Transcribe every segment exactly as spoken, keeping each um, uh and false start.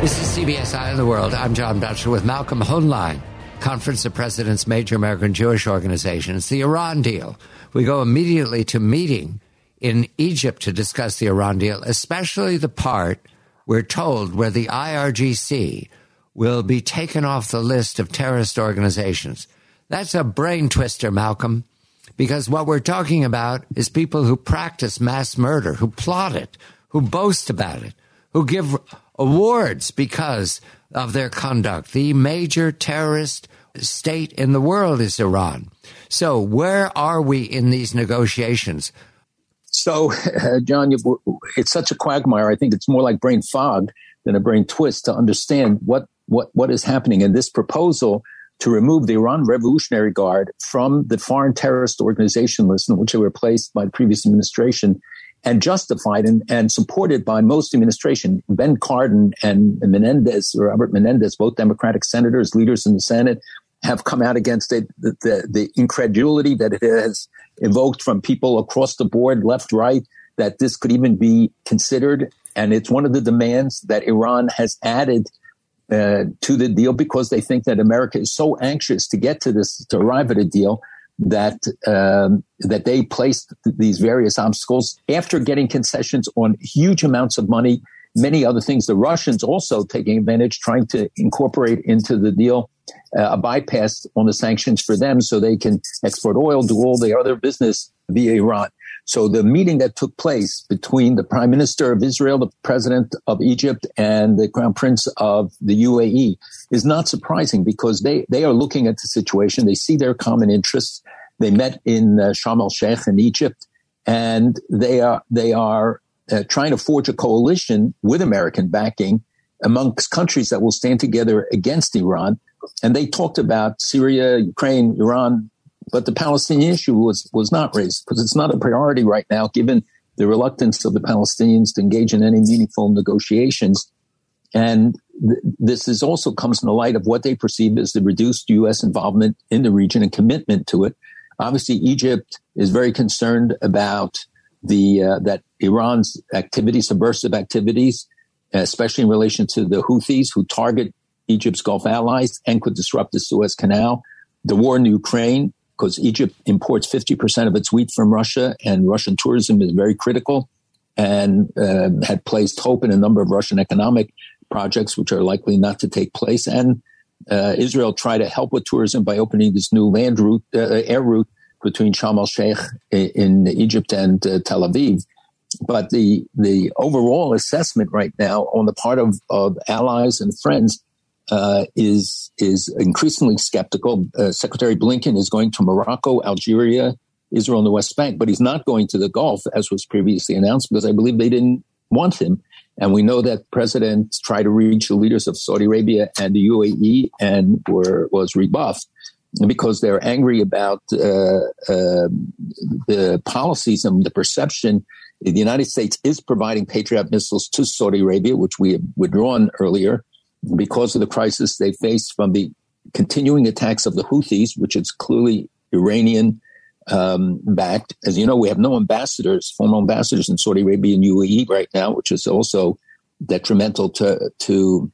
This is C B S Eye on the World. I'm John Batchelor with Malcolm Hoenlein, Conference of Presidents, major American Jewish organizations, the Iran deal. We go immediately to meeting in Egypt to discuss the Iran deal, especially the part we're told where the I R G C will be taken off the list of terrorist organizations. That's a brain twister, Malcolm, because what we're talking about is people who practice mass murder, who plot it, who boast about it, who give awards because of their conduct. The major terrorist state in the world is Iran. So where are we in these negotiations? So, uh, John, you, it's such a quagmire. I think it's more like brain fog than a brain twist to understand what, what, what is happening. And this proposal to remove the Iran Revolutionary Guard from the foreign terrorist organization list in which they were placed by the previous administration and justified and, and supported by most administration. Ben Cardin and Menendez, Robert Menendez, both Democratic senators, leaders in the Senate, have come out against it. The, the, the incredulity that it has evoked from people across the board, left, right, that this could even be considered. And it's one of the demands that Iran has added uh, to the deal because they think that America is so anxious to get to this, to arrive at a deal, that um, that they placed these various obstacles after getting concessions on huge amounts of money, many other things. The Russians also taking advantage, trying to incorporate into the deal uh, a bypass on the sanctions for them so they can export oil, do all their other business via Iran. So the meeting that took place between the Prime Minister of Israel, the President of Egypt, and the Crown Prince of the U A E is not surprising because they, they are looking at the situation. They see their common interests. They met in uh, Sharm el-Sheikh in Egypt, and they are they are uh, trying to forge a coalition with American backing amongst countries that will stand together against Iran. And they talked about Syria, Ukraine, Iran, but the Palestinian issue was, was not raised because it's not a priority right now, given the reluctance of the Palestinians to engage in any meaningful negotiations. And th- this is also comes in the light of what they perceive as the reduced U S involvement in the region and commitment to it. Obviously, Egypt is very concerned about the uh, that Iran's activities, subversive activities, especially in relation to the Houthis who target Egypt's Gulf allies and could disrupt the Suez Canal, the war in Ukraine, because Egypt imports fifty percent of its wheat from Russia, and Russian tourism is very critical, and uh, had placed hope in a number of Russian economic projects, which are likely not to take place. And uh, Israel tried to help with tourism by opening this new land route, uh, air route between Sharm el-Sheikh in Egypt and uh, Tel Aviv. But the the overall assessment right now on the part of, of allies and friends Uh, is is increasingly skeptical. Uh, Secretary Blinken is going to Morocco, Algeria, Israel, and the West Bank, but he's not going to the Gulf, as was previously announced, because I believe they didn't want him. And we know that presidents tried to reach the leaders of Saudi Arabia and the U A E and were was rebuffed because they're angry about uh, uh, the policies and the perception. The United States is providing Patriot missiles to Saudi Arabia, which we had withdrawn earlier, because of the crisis they face from the continuing attacks of the Houthis, which is clearly Iranian um, backed. As you know, we have no ambassadors, formal ambassadors in Saudi Arabia and U A E right now, which is also detrimental to, to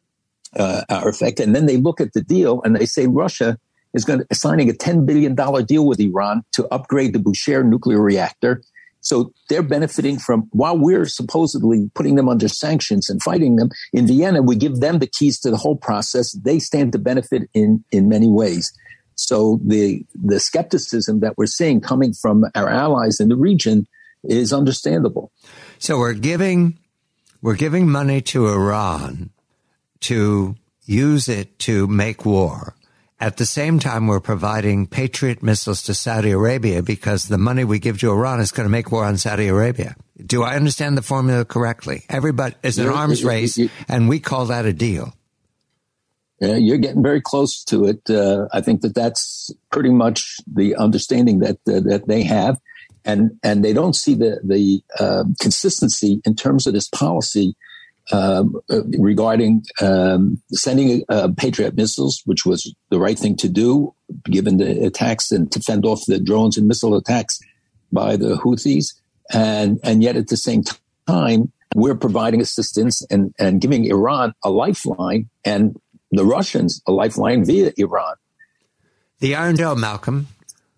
uh, our effect. And then they look at the deal and they say Russia is going to signing a ten billion dollars deal with Iran to upgrade the Bushehr nuclear reactor. So they're benefiting from, while we're supposedly putting them under sanctions and fighting them, in Vienna, we give them the keys to the whole process. They stand to benefit in, in many ways. So the the skepticism that we're seeing coming from our allies in the region is understandable. So we're giving we're giving money to Iran to use it to make war. At the same time, we're providing Patriot missiles to Saudi Arabia because the money we give to Iran is going to make war on Saudi Arabia. Do I understand the formula correctly? Everybody is an arms race, and we call that a deal. Uh, you're getting very close to it. Uh, I think that that's pretty much the understanding that uh, that they have, and and they don't see the the uh, consistency in terms of this policy um, uh, regarding um, sending uh, Patriot missiles, which was the right thing to do given the attacks and to fend off the drones and missile attacks by the Houthis, and and yet at the same time we're providing assistance and, and giving Iran a lifeline and the Russians a lifeline via Iran. The Iron Dome, Malcolm.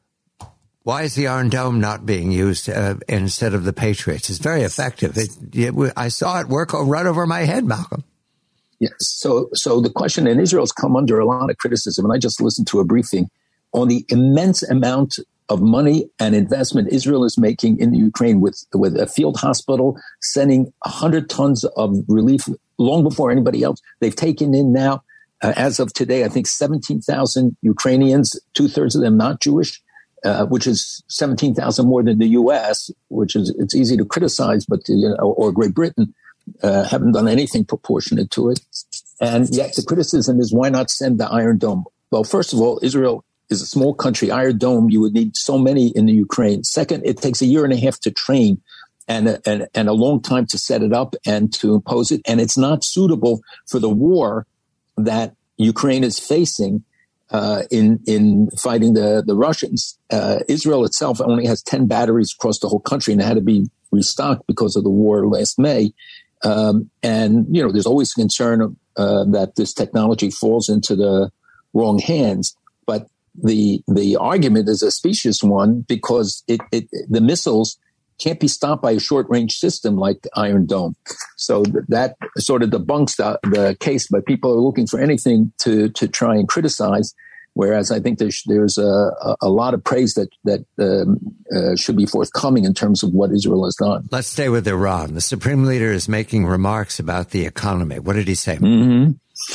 Why is the Iron Dome not being used uh, instead of the Patriots? It's very effective. It, it, I saw it work right over my head, Malcolm. Yes. So, so the question, and Israel's come under a lot of criticism, and I just listened to a briefing on the immense amount of money and investment Israel is making in the Ukraine with, with a field hospital, sending one hundred tons of relief long before anybody else. They've taken in now, uh, as of today, I think seventeen thousand Ukrainians, two-thirds of them not Jewish. Uh, which is seventeen thousand more than the U S, which is, it's easy to criticize, but, you know, or Great Britain, uh, haven't done anything proportionate to it. And yet the criticism is, why not send the Iron Dome? Well, first of all, Israel is a small country. Iron Dome, you would need so many in the Ukraine. Second, it takes a year and a half to train and a, and, and a long time to set it up and to impose it. And it's not suitable for the war that Ukraine is facing. Uh, in, in fighting the, the Russians. Uh, Israel itself only has ten batteries across the whole country and it had to be restocked because of the war last May. Um, and, you know, there's always concern, uh, that this technology falls into the wrong hands. But the, the argument is a specious one because it, it, the missiles can't be stopped by a short-range system like Iron Dome. So that sort of debunks the, the case, but people are looking for anything to, to try and criticize, whereas I think there's, there's a, a lot of praise that, that um, uh, should be forthcoming in terms of what Israel has done. Let's stay with Iran. The Supreme Leader is making remarks about the economy. What did he say? Mm-hmm.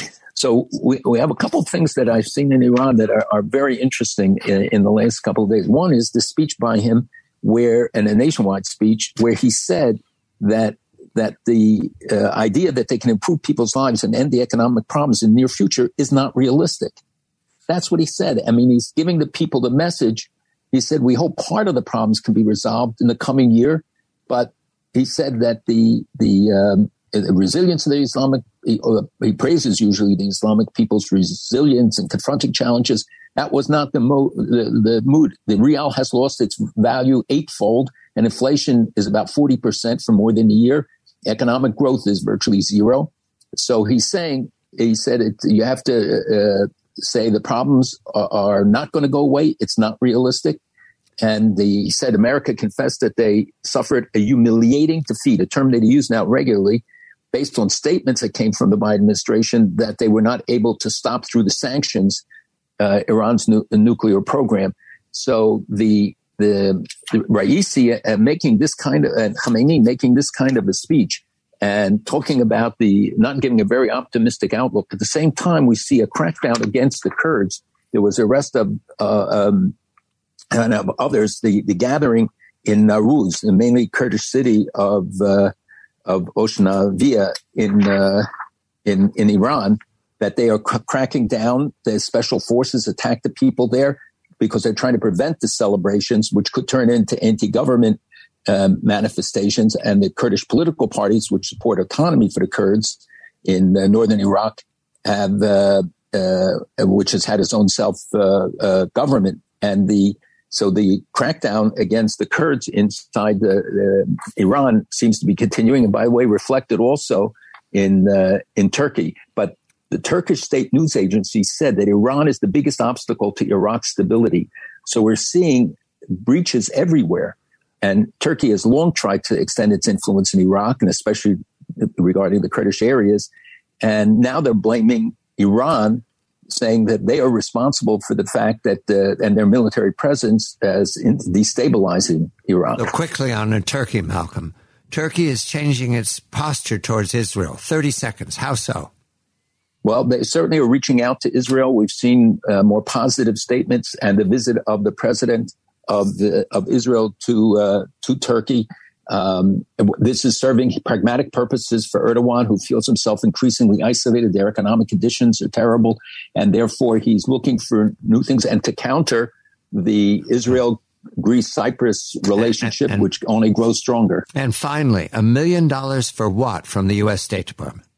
So we, we have a couple of things that I've seen in Iran that are, are very interesting in, in the last couple of days. One is the speech by him where, and a nationwide speech, where he said that that the uh, idea that they can improve people's lives and end the economic problems in the near future is not realistic. That's what he said. I mean, he's giving the people the message. He said, we hope part of the problems can be resolved in the coming year, but he said that the the, um, the resilience of the Islamic, he, uh, he praises usually the Islamic people's resilience in confronting challenges. That was not the, mo- the, the mood. The rial has lost its value eightfold, and inflation is about forty percent for more than a year. Economic growth is virtually zero. So he's saying, he said, it, you have to uh, say the problems are, are not going to go away. It's not realistic. And the, he said America confessed that they suffered a humiliating defeat, a term that he used now regularly, based on statements that came from the Biden administration that they were not able to stop through the sanctions Uh, Iran's nu- nuclear program. So the the, the Raisi uh, making this kind of, and uh, Khamenei making this kind of a speech and talking about the, not giving a very optimistic outlook. At the same time, we see a crackdown against the Kurds. There was arrest of, uh, um, and of others, the, the gathering in Nowruz, the mainly Kurdish city of, uh, of Oshnavia in, uh, in, in Iran, that they are cr- cracking down. The special forces attack the people there because they're trying to prevent the celebrations, which could turn into anti-government um, manifestations. And the Kurdish political parties, which support autonomy for the Kurds in uh, northern Iraq, have uh, uh, which has had its own self uh, uh, government. And the so the crackdown against the Kurds inside the, uh, Iran seems to be continuing, and by the way, reflected also in uh, in Turkey. But the Turkish state news agency said that Iran is the biggest obstacle to Iraq's stability. So we're seeing breaches everywhere. And Turkey has long tried to extend its influence in Iraq, and especially regarding the Kurdish areas. And now they're blaming Iran, saying that they are responsible for the fact that, uh, and their military presence as in destabilizing Iran. So quickly on Turkey, Malcolm. Turkey is changing its posture towards Israel. thirty seconds. How so? Well, they certainly are reaching out to Israel. We've seen uh, more positive statements, and the visit of the president of the, of Israel to uh, to Turkey. Um, this is serving pragmatic purposes for Erdogan, who feels himself increasingly isolated. Their economic conditions are terrible, and therefore he's looking for new things and to counter the Israel Greece-Cyprus relationship, and, and, which only grows stronger. And finally, a million dollars for what from the U S State Department?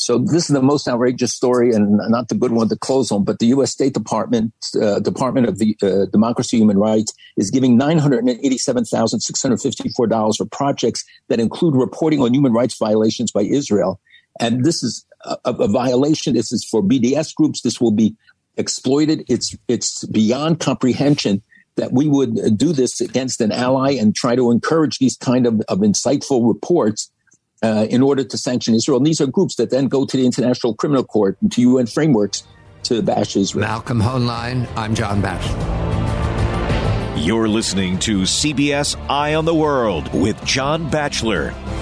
So this is the most outrageous story, and not the good one to close on, but the U S State Department, uh, Department of the uh, Democracy and Human Rights is giving nine hundred eighty-seven thousand six hundred fifty-four dollars for projects that include reporting on human rights violations by Israel. And this is a, a violation. This is for B D S groups. This will be exploited. It's, it's beyond comprehension that we would do this against an ally and try to encourage these kind of, of insightful reports Uh, in order to sanction Israel. And these are groups that then go to the International Criminal Court and to U N frameworks to bash Israel. Malcolm Hoenlein, I'm John Batchelor. You're listening to C B S Eye on the World with John Batchelor.